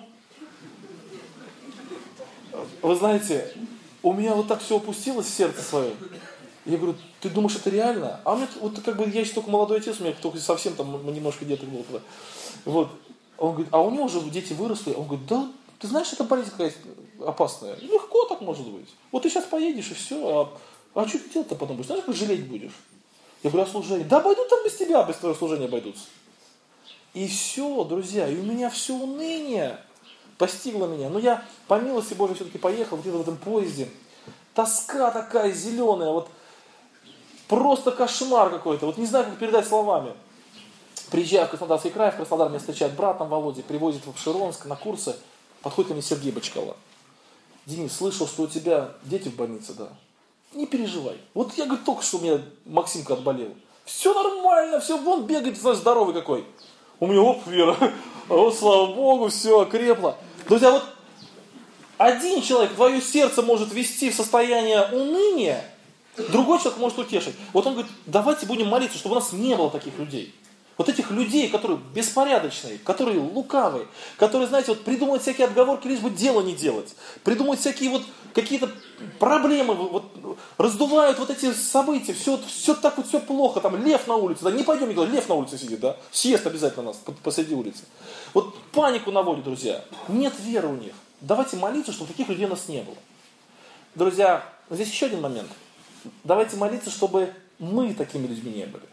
Вы знаете, у меня вот так все опустилось в сердце свое. Я говорю, ты думаешь, это реально? А у меня, вот как бы, я еще только молодой отец, у меня только совсем там немножко деток было тогда. Вот. Он говорит, а у него уже дети выросли. Он говорит, да, ты знаешь, это болезнь какая опасная. Легко так может быть. Вот ты сейчас поедешь и все, а что ты делать-то потом будешь? Знаешь, как жалеть будешь? Я говорю, а служение? Да обойдут там без тебя, без твоего служения обойдутся. И все, друзья, и у меня все уныние постигло меня. Но я, по милости Божией, все-таки поехал где-то в этом поезде. Тоска такая зеленая, вот просто кошмар какой-то. Вот не знаю, как передать словами. Приезжаю в Краснодарский край, в Краснодар меня встречает брат там Володя, привозит в Обширонск на курсы. Подходит ко мне Сергей Бочкова. Денис, слышал, что у тебя дети в больнице, да? Не переживай. Вот я, говорю, только что у меня Максимка отболел. Все нормально, все, вон бегает, знаешь, здоровый какой. У меня, оп, вера. О, слава Богу, все, окрепло. Друзья, вот один человек твое сердце может ввести в состояние уныния, другой человек может утешить. Вот он говорит, давайте будем молиться, чтобы у нас не было таких людей. Вот этих людей, которые беспорядочные, которые лукавые, которые, знаете, вот придумывают всякие отговорки, лишь бы дело не делать. Придумывают всякие вот какие-то проблемы, вот, раздувают вот эти события, все так вот, все плохо, там лев на улице, да, не пойдем, никуда, лев на улице сидит, да, съест обязательно нас посреди улицы. Вот панику наводит, друзья, нет веры у них. Давайте молиться, чтобы таких людей у нас не было. Друзья, здесь еще один момент. Давайте молиться, чтобы мы такими людьми не были.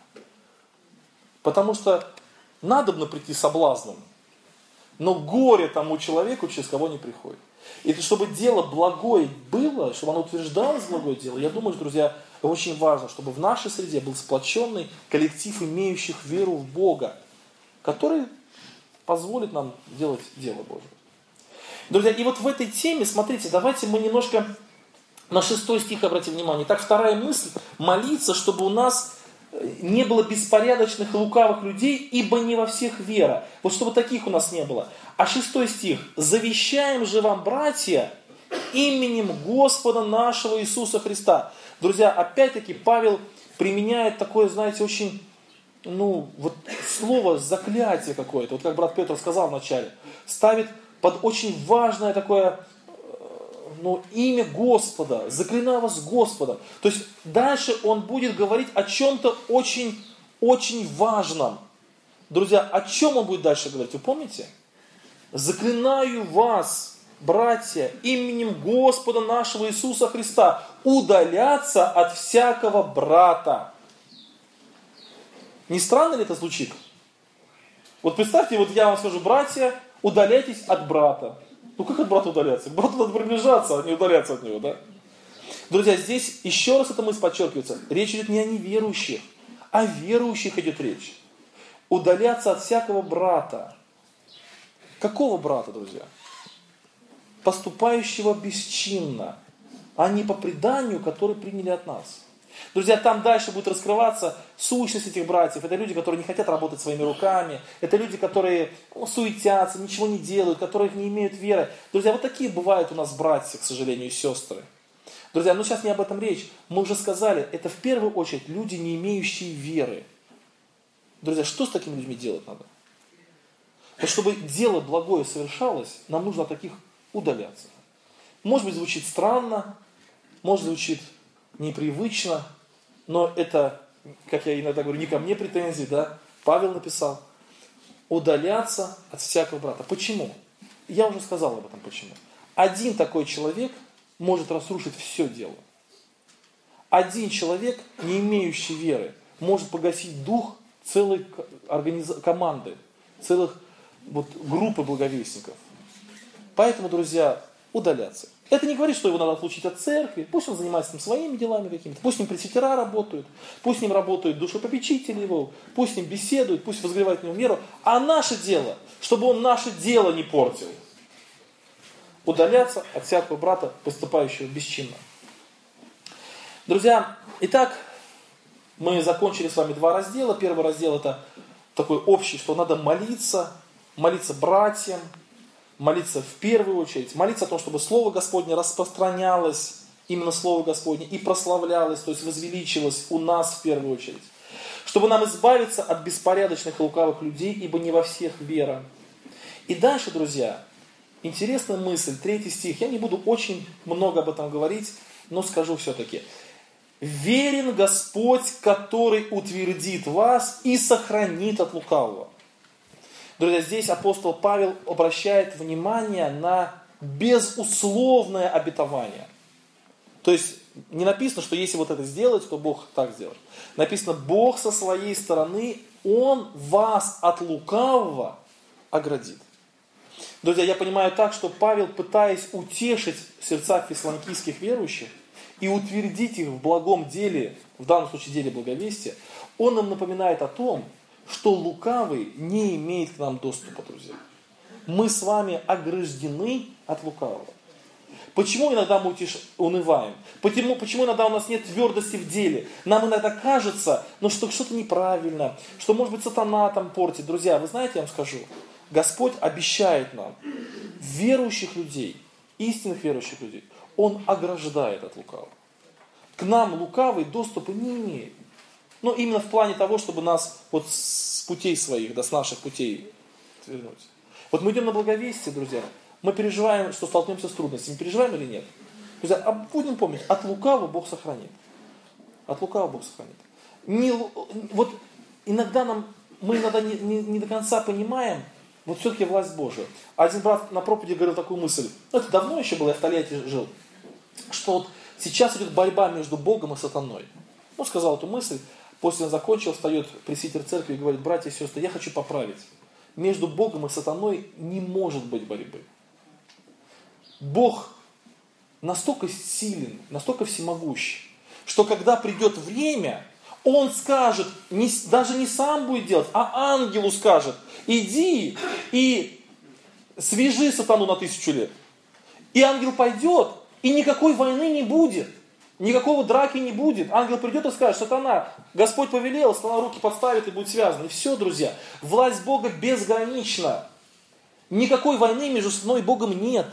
Потому что надобно прийти соблазном, но горе тому человеку, через кого не приходит. И чтобы дело благое было, чтобы оно утверждалось, благое дело, я думаю, друзья, очень важно, чтобы в нашей среде был сплоченный коллектив имеющих веру в Бога, который позволит нам делать дело Божие. Друзья, и вот в этой теме, смотрите, давайте мы немножко на 6 стих обратим внимание. Так, вторая мысль, молиться, чтобы у нас не было беспорядочных и лукавых людей, ибо не во всех вера. Вот чтобы таких у нас не было. А 6 стих. «Завещаем же вам, братья, именем Господа нашего Иисуса Христа». Друзья, опять-таки Павел применяет такое, знаете, очень, вот слово заклятие какое-то. Вот как брат Петр сказал вначале. Ставит под очень важное такое имя Господа, заклинаю вас Господом. То есть дальше он будет говорить о чем-то очень, очень важном. Друзья, о чем он будет дальше говорить, вы помните? Заклинаю вас, братья, именем Господа нашего Иисуса Христа, удаляться от всякого брата. Не странно ли это звучит? Вот представьте, вот я вам скажу, братья, удаляйтесь от брата. Ну как от брата удаляться? К брату надо приближаться, а не удаляться от него, да? Друзья, здесь еще раз эта мысль подчеркивается. Речь идет не о неверующих, о верующих идет речь. Удаляться от всякого брата. Какого брата, друзья? Поступающего бесчинно, а не по преданию, который приняли от нас. Друзья, там дальше будет раскрываться сущность этих братьев. Это люди, которые не хотят работать своими руками. Это люди, которые суетятся, ничего не делают, которые не имеют веры. Друзья, вот такие бывают у нас братья, к сожалению, и сестры. Друзья, сейчас не об этом речь. Мы уже сказали, это в первую очередь люди, не имеющие веры. Друзья, что с такими людьми делать надо? Вот чтобы дело благое совершалось, нам нужно от таких удаляться. Может быть, звучит странно, может, звучит непривычно, но это, как я иногда говорю, не ко мне претензии, да? Павел написал. Удаляться от всякого брата. Почему? Я уже сказал об этом почему. Один такой человек может разрушить все дело. Один человек, не имеющий веры, может погасить дух целой команды, целых группы благовестников. Поэтому, друзья, удаляться. Это не говорит, что его надо отлучить от церкви, пусть он занимается там своими делами какими-то, пусть с ним пресвитера работают, пусть с ним работают душепопечители его, пусть с ним беседуют, пусть возгревают в нем веру. А наше дело, чтобы он наше дело не портил. Удаляться от всякого брата, поступающего бесчинно. Друзья, итак, мы закончили с вами 2 раздела. Первый раздел это такой общий, что надо молиться братьям, молиться в первую очередь, молиться о том, чтобы Слово Господне распространялось, именно Слово Господне, и прославлялось, то есть возвеличилось у нас в первую очередь. Чтобы нам избавиться от беспорядочных и лукавых людей, ибо не во всех вера. И дальше, друзья, интересная мысль, 3 стих. Я не буду очень много об этом говорить, но скажу все-таки. «Верен Господь, который утвердит вас и сохранит от лукавого». Друзья, здесь апостол Павел обращает внимание на безусловное обетование. То есть не написано, что если вот это сделать, то Бог так сделает. Написано, Бог со своей стороны, Он вас от лукавого оградит. Друзья, я понимаю так, что Павел, пытаясь утешить сердца фессалоникийских верующих и утвердить их в благом деле, в данном случае деле благовестия, он им напоминает о том, что лукавый не имеет к нам доступа, друзья. Мы с вами ограждены от лукавого. Почему иногда мы унываем? Почему иногда у нас нет твердости в деле? Нам иногда кажется, что что-то неправильно, что может быть сатана там портит. Друзья, вы знаете, я вам скажу, Господь обещает нам, верующих людей, истинных верующих людей, Он ограждает от лукавого. К нам лукавый доступа не имеет. Но именно в плане того, чтобы нас вот с путей своих, с наших путей отвернуть. Вот мы идем на благовестие, друзья, мы переживаем, что столкнемся с трудностями. Переживаем или нет? Друзья, будем помнить, от лукавого Бог сохранит. От лукавого Бог сохранит. Вот иногда мы иногда не до конца понимаем, вот все-таки власть Божия. Один брат на проповеди говорил такую мысль, это давно еще было, я в Тольятти жил, что вот сейчас идет борьба между Богом и сатаной. Он сказал эту мысль, после он закончил, встает пресвитер церкви и говорит, братья и сестры, я хочу поправить. Между Богом и сатаной не может быть борьбы. Бог настолько силен, настолько всемогущ, что когда придет время, Он скажет, даже не сам будет делать, а ангелу скажет, иди и свяжи сатану на 1000 лет. И ангел пойдет, и никакой войны не будет. Никакого драки не будет. Ангел придет и скажет, сатана, Господь повелел, сатана руки подставит и будет связан. И все, друзья, власть Бога безгранична. Никакой войны между сатаной и Богом нет.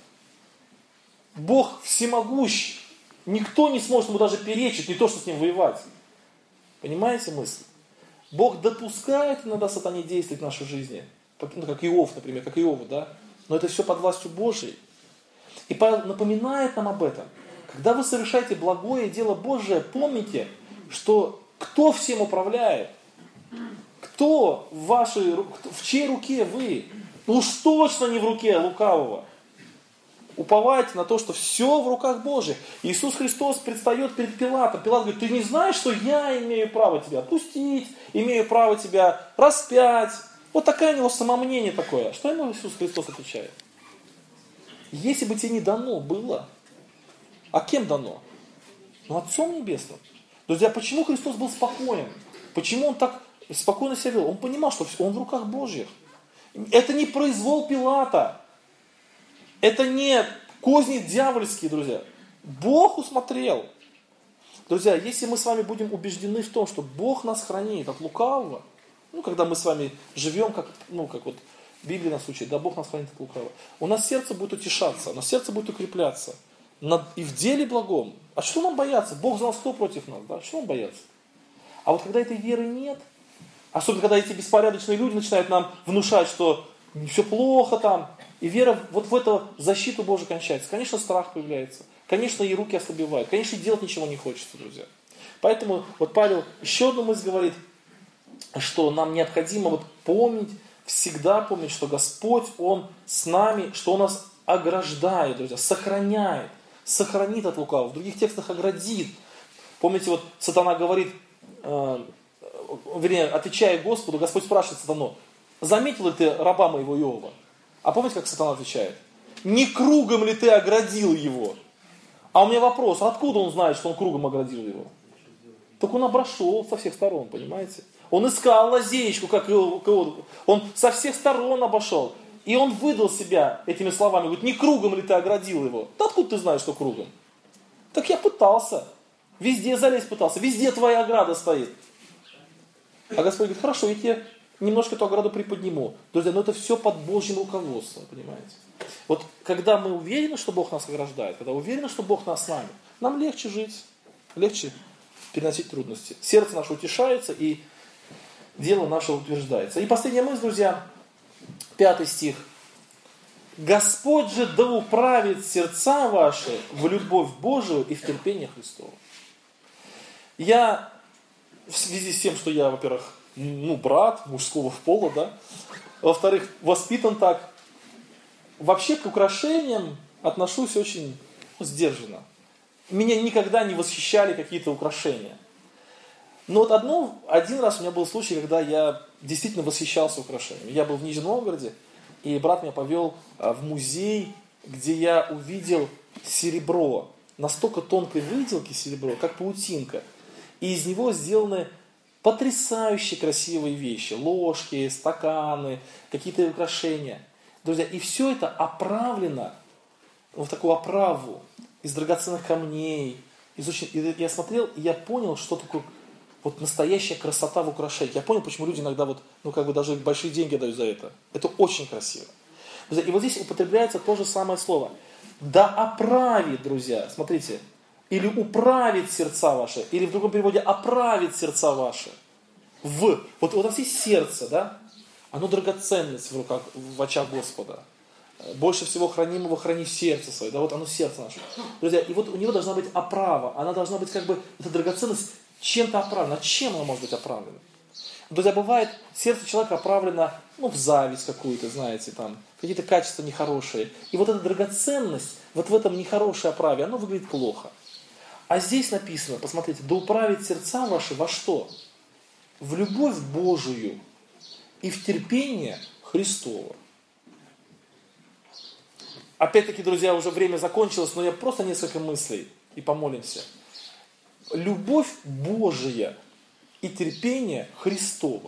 Бог всемогущ. Никто не сможет ему даже перечить, не то, что с ним воевать. Понимаете мысль? Бог допускает иногда сатане действовать в нашей жизни. Как Иов, например, как Иова, да? Но это все под властью Божией. И Павел напоминает нам об этом. Когда вы совершаете благое дело Божие, помните, что кто всем управляет? Кто в чьей руке вы? Уж точно не в руке лукавого. Уповайте на то, что все в руках Божьих. Иисус Христос предстает перед Пилатом. Пилат говорит, ты не знаешь, что я имею право тебя отпустить, имею право тебя распять. Вот такое у него самомнение такое. Что ему Иисус Христос отвечает? Если бы тебе не дано было, а кем дано? Отцом Небесным. Друзья, почему Христос был спокоен? Почему Он так спокойно себя вел? Он понимал, что Он в руках Божьих. Это не произвол Пилата. Это не козни дьявольские, друзья. Бог усмотрел. Друзья, если мы с вами будем убеждены в том, что Бог нас хранит от лукавого, когда мы с вами живем, как вот Библия нас учит, да, Бог нас хранит от лукавого, у нас сердце будет утешаться, у нас сердце будет укрепляться. И в деле благом. А что нам бояться? Бог знал, кто против нас, да? Что нам бояться? А вот когда этой веры нет, особенно когда эти беспорядочные люди начинают нам внушать, что все плохо там, и вера вот в эту защиту Божию кончается. Конечно, страх появляется. Конечно, и руки ослабевают. Конечно, делать ничего не хочется, друзья. Поэтому вот Павел еще одну мысль говорит, что нам необходимо помнить, всегда помнить, что Господь, Он с нами, что Он нас ограждает, друзья, сохраняет, сохранит от лукавого. В других текстах оградит. Помните, вот сатана говорит, отвечая Господу, Господь спрашивает сатану, заметил ли ты раба моего Иова? А помните, как сатана отвечает? не кругом ли ты оградил его? А у меня вопрос, откуда он знает, что он кругом оградил его? Так он обошел со всех сторон, понимаете? Он искал лазеечку, как его, он со всех сторон обошел. И он выдал себя этими словами, говорит, не кругом ли ты оградил его? Да откуда ты знаешь, что кругом? Так я пытался, везде залезть пытался, везде твоя ограда стоит. А Господь говорит, хорошо, я тебе немножко эту ограду приподниму. Друзья, но это все под Божьим руководством, понимаете? Вот когда мы уверены, что Бог нас ограждает, когда уверены, что Бог нас с нами, нам легче жить, легче переносить трудности. Сердце наше утешается, и дело наше утверждается. И последняя мысль, друзья, 5 стих. Господь же да управит сердца ваши в любовь Божию и в терпение Христово. Я, в связи с тем, что я, во-первых, брат мужского пола, да, во-вторых, воспитан так, вообще к украшениям отношусь очень сдержанно. Меня никогда не восхищали какие-то украшения. Но вот один раз у меня был случай, когда я действительно восхищался украшениями. Я был в Нижнем Новгороде, и брат меня повел в музей, где я увидел серебро. Настолько тонкой выделки серебро, как паутинка. И из него сделаны потрясающе красивые вещи. Ложки, стаканы, какие-то украшения. Друзья, и все это оправлено в такую оправу из драгоценных камней. И я смотрел, и я понял, что такое вот настоящая красота в украшениях. Я понял, почему люди иногда даже большие деньги дают за это. Это очень красиво. Друзья, и вот здесь употребляется то же самое слово. Да оправит, друзья, смотрите, или управит сердца ваши, или в другом переводе оправит сердца ваши. Вот у нас есть сердце, да? Оно драгоценность в очах Господа. Больше всего хранимого храни в сердце свое. Да, вот оно сердце наше. Друзья, и вот у него должна быть оправа. Она должна быть эта драгоценность чем-то оправлена. А чем она может быть оправлена? Друзья, бывает, сердце человека оправлено в зависть какую-то, знаете, там, какие-то качества нехорошие. И вот эта драгоценность, вот в этом нехорошей оправе, оно выглядит плохо. А здесь написано, посмотрите, да управит сердца ваши во что? В любовь Божию и в терпение Христово. Опять-таки, друзья, уже время закончилось, но я просто несколько мыслей и помолимся. Любовь Божия и терпение Христово.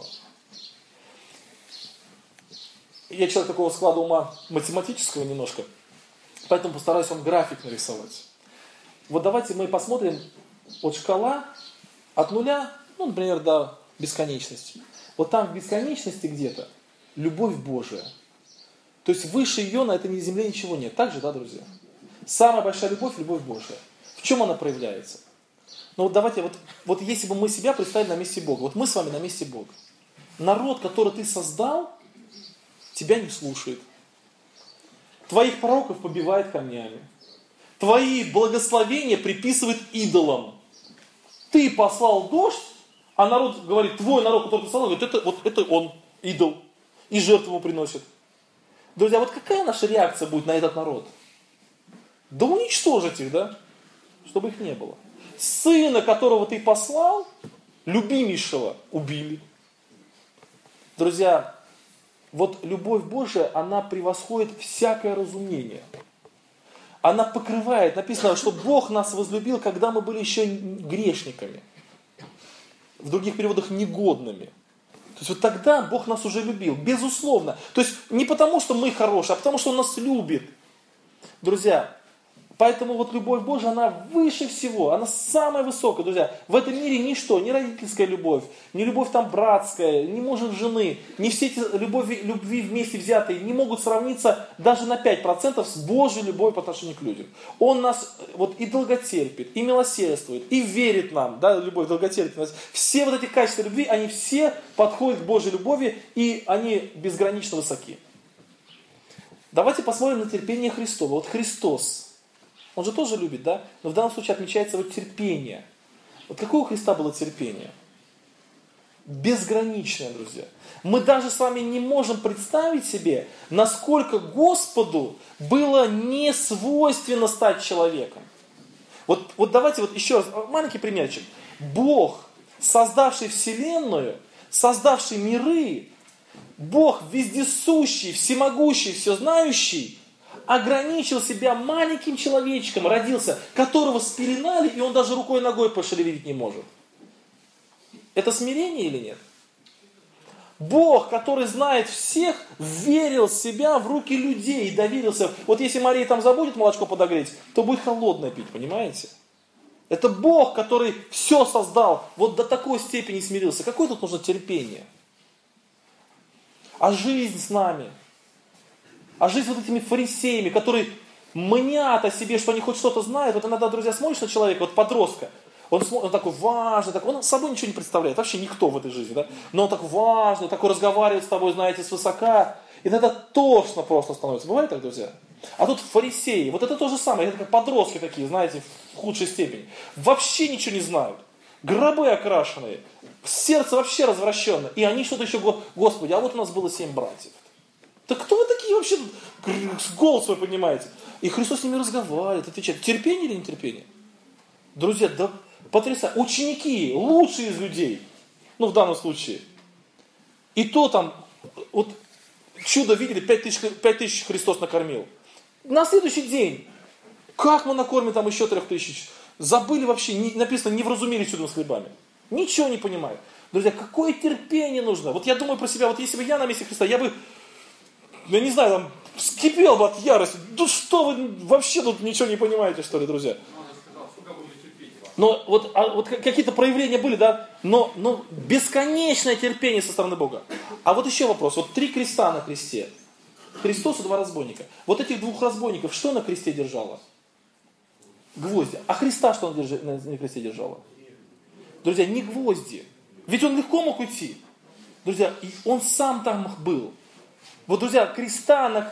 Я человек такого склада ума математического немножко, поэтому постараюсь вам график нарисовать. Вот давайте мы посмотрим, вот шкала от нуля, например, до бесконечности. Вот там в бесконечности где-то любовь Божия. То есть выше ее на этой земле ничего нет. Так же, да, друзья? Самая большая любовь – любовь Божия. В чем она проявляется? Давайте, вот если бы мы себя представили на месте Бога. Вот мы с вами на месте Бога. Народ, который ты создал, тебя не слушает. Твоих пророков побивает камнями. Твои благословения приписывает идолам. Ты послал дождь, а народ говорит, твой народ, который ты послал, говорит, это он, идол. И жертву ему приносит. Друзья, вот какая наша реакция будет на этот народ? Да уничтожить их, да? Чтобы их не было. Сына, которого ты послал, любимейшего, убили. Друзья, вот любовь Божия, она превосходит всякое разумение. Она покрывает, написано, что Бог нас возлюбил, когда мы были еще грешниками. В других переводах негодными. То есть вот тогда Бог нас уже любил, безусловно. То есть не потому, что мы хорошие, а потому, что Он нас любит. Друзья, поэтому вот любовь Божия, она выше всего, она самая высокая, друзья. В этом мире ничто, ни родительская любовь, ни любовь там братская, ни мужа жены, ни все эти любви вместе взятые не могут сравниться даже на 5% с Божьей любовью по отношению к людям. Он нас и долготерпит, и милосердствует, и верит нам, да, любовь, долготерпит. Все вот эти качества любви, они все подходят к Божьей любови, и они безгранично высоки. Давайте посмотрим на терпение Христова. Вот Христос, Он же тоже любит, да? Но в данном случае отмечается терпение. Вот какое у Христа было терпение? Безграничное, друзья. Мы даже с вами не можем представить себе, насколько Господу было не свойственно стать человеком. Вот давайте еще раз, маленький примерчик. Бог, создавший Вселенную, создавший миры, Бог вездесущий, всемогущий, всезнающий, ограничил себя маленьким человечком, родился, которого спеленали, и он даже рукой и ногой пошевелить не может. Это смирение или нет? Бог, который знает всех, верил в себя в руки людей и доверился. Вот если Мария там забудет молочко подогреть, то будет холодное пить, понимаете? Это Бог, который все создал, вот до такой степени смирился. Какое тут нужно терпение? А жизнь с нами? А жизнь вот этими фарисеями, которые мнят о себе, что они хоть что-то знают. Вот иногда, друзья, смотришь на человека, вот подростка, он такой важный, он с собой ничего не представляет, вообще никто в этой жизни, да? Но он такой важный, такой разговаривает с тобой, знаете, свысока. Иногда тошно просто становится. Бывает так, друзья? А тут фарисеи, вот это то же самое, это как подростки такие, знаете, в худшей степени. Вообще ничего не знают. Гробы окрашенные, сердце вообще развращенное. И они что-то еще, Господи, а вот у нас было 7 братьев. Да кто вы такие вообще, голос свой поднимаете? И Христос с ними разговаривает, отвечает. Терпение или нетерпение? Друзья, да потрясающе. Ученики, лучшие из людей, ну в данном случае. И то там, вот чудо видели, 5000 Христос накормил. На следующий день, как мы накормим там еще 3000? Забыли вообще, написано, не вразумели чудом с хлебами. Ничего не понимают. Друзья, какое терпение нужно? Вот я думаю про себя, вот если бы я на месте Христа, я бы, я не знаю, там, вскипел бы от ярости. Да что вы вообще тут ничего не понимаете, что ли, друзья? Но вот какие-то проявления были, да, но бесконечное терпение со стороны Бога. А вот еще вопрос, вот 3 креста на кресте. Христос и 2 разбойника. Вот этих 2 разбойников что на кресте держало? Гвозди. А Христа что на кресте держало? Друзья, не гвозди. Ведь он легко мог уйти. Друзья, и он сам там был. Вот, друзья, Христа на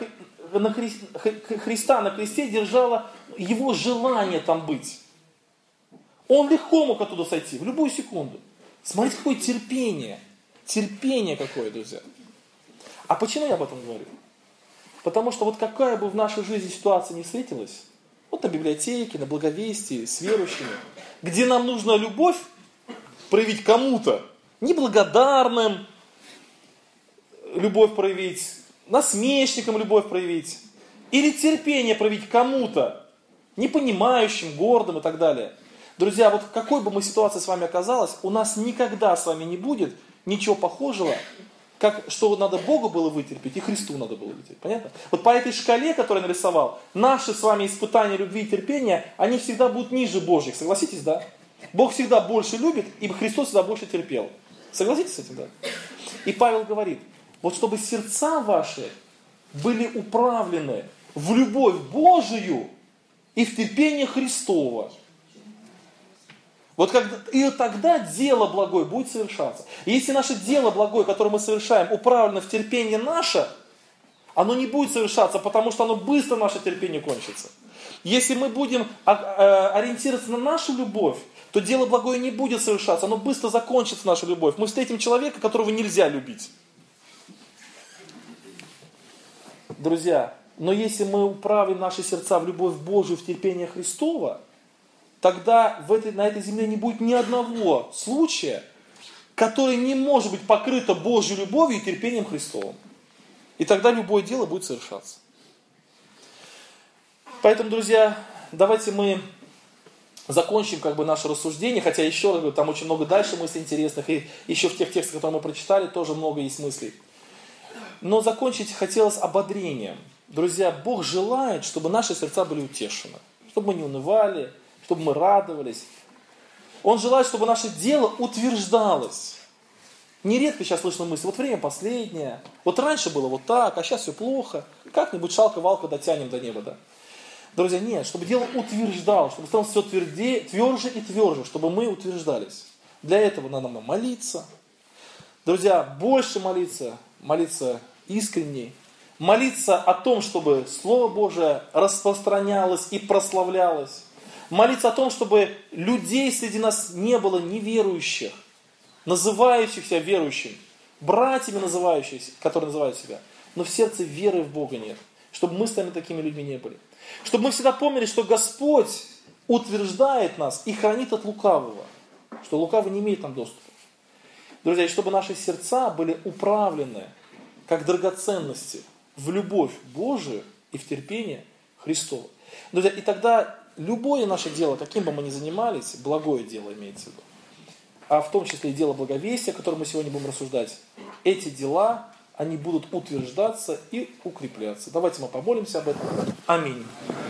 кресте держало его желание там быть. Он легко мог оттуда сойти, в любую секунду. Смотрите, какое терпение. Терпение какое, друзья. А почему я об этом говорю? Потому что вот какая бы в нашей жизни ситуация ни встретилась, вот на библиотеке, на благовестии, с верующими, где нам нужно любовь проявить кому-то, неблагодарным любовь проявить, насмешникам любовь проявить, или терпение проявить кому-то, непонимающим, гордым и так далее. Друзья, вот в какой бы мы ситуации с вами оказалась, у нас никогда с вами не будет ничего похожего, как что надо Богу было вытерпеть и Христу надо было вытерпеть. Понятно? Вот по этой шкале, которую я нарисовал, наши с вами испытания любви и терпения, они всегда будут ниже Божьих. Согласитесь, да? Бог всегда больше любит, ибо Христос всегда больше терпел. Согласитесь с этим, да? И Павел говорит, вот чтобы сердца ваши были управлены в любовь Божию и в терпение Христово. Вот и тогда дело благое будет совершаться. И если наше дело благое, которое мы совершаем, управлено в терпение наше, оно не будет совершаться, потому что оно быстро, наше терпение, кончится. Если мы будем ориентироваться на нашу любовь, то дело благое не будет совершаться, оно быстро закончится, наша любовь. Мы встретим человека, которого нельзя любить. Друзья, но если мы управим наши сердца в любовь Божию, в терпение Христова, тогда на этой земле не будет ни одного случая, который не может быть покрыто Божьей любовью и терпением Христовым. И тогда любое дело будет совершаться. Поэтому, друзья, давайте мы закончим наше рассуждение, хотя еще раз говорю, там очень много дальше мыслей интересных, и еще в тех текстах, которые мы прочитали, тоже много есть мыслей. Но закончить хотелось ободрением. Друзья, Бог желает, чтобы наши сердца были утешены, чтобы мы не унывали, чтобы мы радовались. Он желает, чтобы наше дело утверждалось. Нередко сейчас слышно мысли, вот время последнее, вот раньше было вот так, а сейчас все плохо, как-нибудь шалка-валка дотянем до неба, да? Друзья, нет, чтобы дело утверждалось, чтобы стало все тверже и тверже, чтобы мы утверждались. Для этого надо нам молиться. Друзья, больше молиться искренне, молиться о том, чтобы Слово Божие распространялось и прославлялось. Молиться о том, чтобы людей среди нас не было неверующих, называющихся верующими, братьями называющихся, которые называют себя, но в сердце веры в Бога нет. Чтобы мы с вами такими людьми не были. Чтобы мы всегда помнили, что Господь утверждает нас и хранит от лукавого. Что лукавый не имеет нам доступа. Друзья, и чтобы наши сердца были управлены, как драгоценности, в любовь Божию и в терпение Христово. Друзья, и тогда любое наше дело, каким бы мы ни занимались, благое дело имеется в виду, а в том числе и дело благовестия, о котором мы сегодня будем рассуждать, эти дела, они будут утверждаться и укрепляться. Давайте мы помолимся об этом. Аминь.